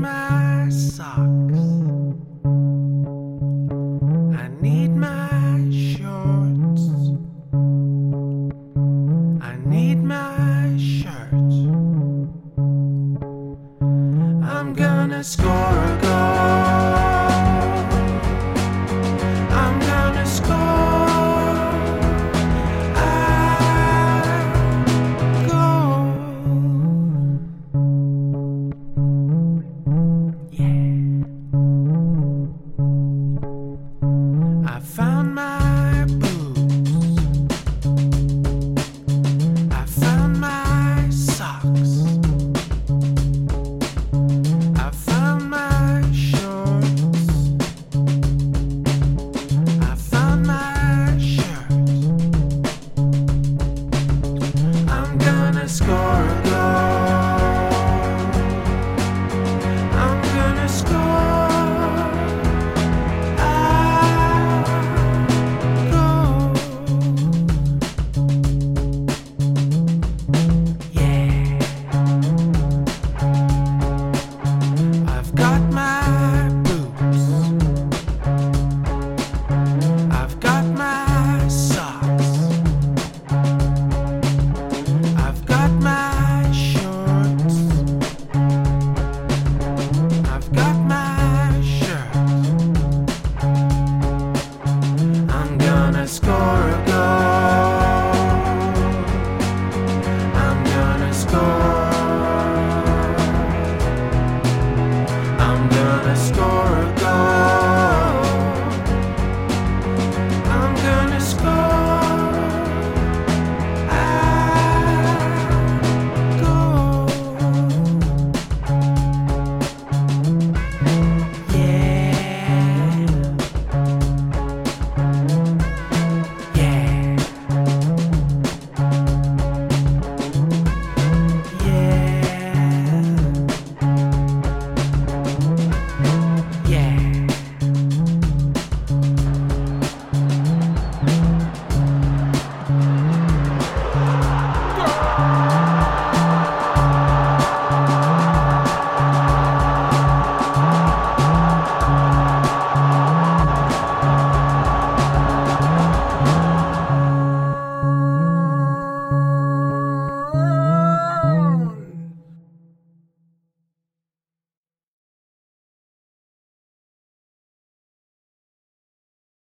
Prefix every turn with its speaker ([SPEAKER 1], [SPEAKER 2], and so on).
[SPEAKER 1] my socks. I need my shorts. I need my shirt. I'm gonna score a goal. I'm gonna score a goal. Yeah. I found my boots. I found my socks. I found my shorts. I found my shirt. I'm gonna score a goal. I'm gonna score a goal. Yeah. I've got my boots. I've got my socks. I've got my shorts. I've got my shirt. I'm gonna score a goal. I'm gonna score. I'm gonna score a goal.